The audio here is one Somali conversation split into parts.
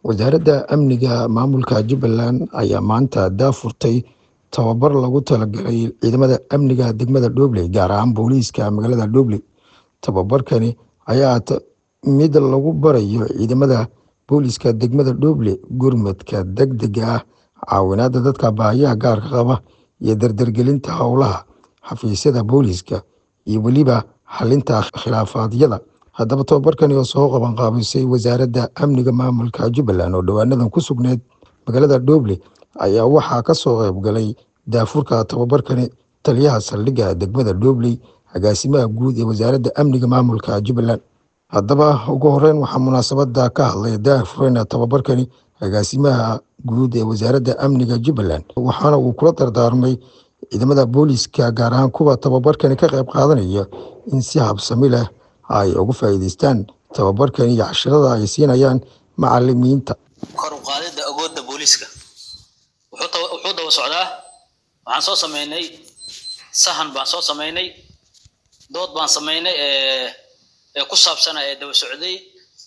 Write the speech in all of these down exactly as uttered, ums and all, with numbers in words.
wasaaradda amniga maamulka Jubbaland ayaa maanta daafurtay tababar lagu talagalay ciidamada amniga degmada Doobley gaar ahaan booliiska magaalada Doobley. Tababarkani ayaa mid lagu barayo ciidamada booliiska degmada Doobley gurmadka degdega ah, caawinada dadka baahiyaha gaarka qaba iyo dardargelinta howlaha xafiisyada booliiska iyo weliba xalinta khilaafaadiyada. Haddaba tababarkani oo soo qaban qaabisay wasaaradda amniga maamulka Jubbaland oo dhawaanadan ku sugneed magaalada Doobley ayaa waxaa ka soo qayb galay daafurka tababarkani taliyaha saldhigga degmada Doobley, agaasimaha guud ee wasaaradda amniga maamulka Jubbaland. Haddaba ugu horeyn waxaa munaasabada ka hadlay daafurka tababarkani agaasimaha guud ee wasaaradda amniga Jubbaland, waxaana uu kula dardaarmay ciidamada booliiska gaar ahaan kuwa tababarkani ka qayb qaadanaya in si habsami leh ay uga faa'iideystaan tababarkan iyo casharada ay siinayaan macallimiinta. kor u qaadida awoodda booliiska wuxuu wuxuu daba socdaa. waxaan soo sameynay sahan baan soo sameynay dood baan sameynay ee ee ku saabsan ee daba socday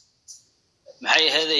maxay ahaday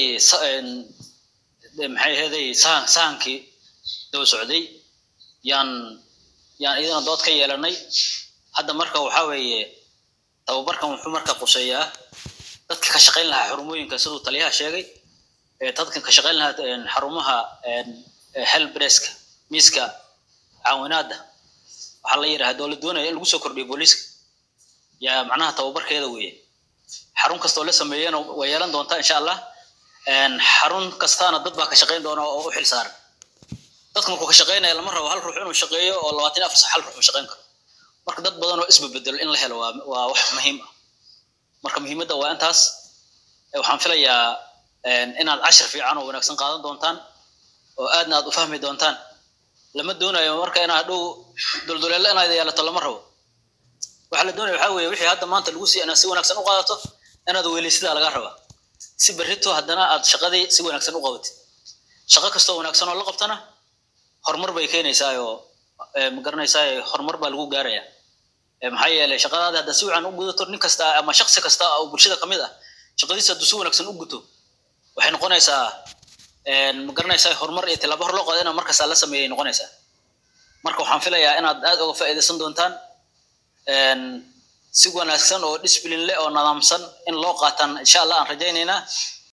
maxay ahaday sahan sahankii daba socday yaan yaan idin dood ka yeelanay. hadda marka waxa weeye tababarkan wuxuu marka quseeyaa dadka ka shaqeyn lahaa xarumooyinka sidoo taliyaha sheegay ee dadka ka shaqeyn lahaa xarumaha help desk miiska caawinaada waxa la yiraahdo dowladda doonaya in lagu soo kordhiyo booliiska yaa macnaha tababarkeeda weeye. xarun kasta oo la sameeyana way yeelan doontaa insha Allah. een xarun kastaana dad baa ka shaqeyn doona oo u xil saaran. dadka markuu ka shaqeynaya lama rabo hal ruux inuu shaqeeyo oo labaatan iyo afar sax hal ruux u shaqeyn karo. marka dad badan oo isbedel in la helo waa wax muhiim ah. marka muhiimadda waa intaas. waxaan filayaa inaad cashar fiican oo wanaagsan qaadan doontaan oo aadna aad u fahmi doontaan. lama doonayo marka inaad dhow dulduleelo inaad yeelato lama rabo. waxa la doonayo waxa weeye wixii hadda maanta lagu sii inaad si wanaagsan u qaadato inaad weelisida laga raba si berrito haddana aad shaqadii si wanaagsan u qabatid. shaqo kasta oo wanaagsan oo la qabtana horumar bay keenaysaa oo ma garanaysaa horumar baa lagu gaarayaa. maxay yeelay shaqadaada hadda si wacan u gudato nin kasta ama shakhsi kasta oo bulshada kamid ah shaqadiisa haduu si wanaagsan u guto waxay noqonaysaa een ma garanaysaa horumar iyo tilaabo hor loo qaadana markaas la sameeyay noqonaysaa. marka waxaan filayaa inaad aad uga faa'iideysan doontaan een si wanaagsan oo discipline leh oo nidaamsan in loo qaataan insha Allah aan rajaynaynaa.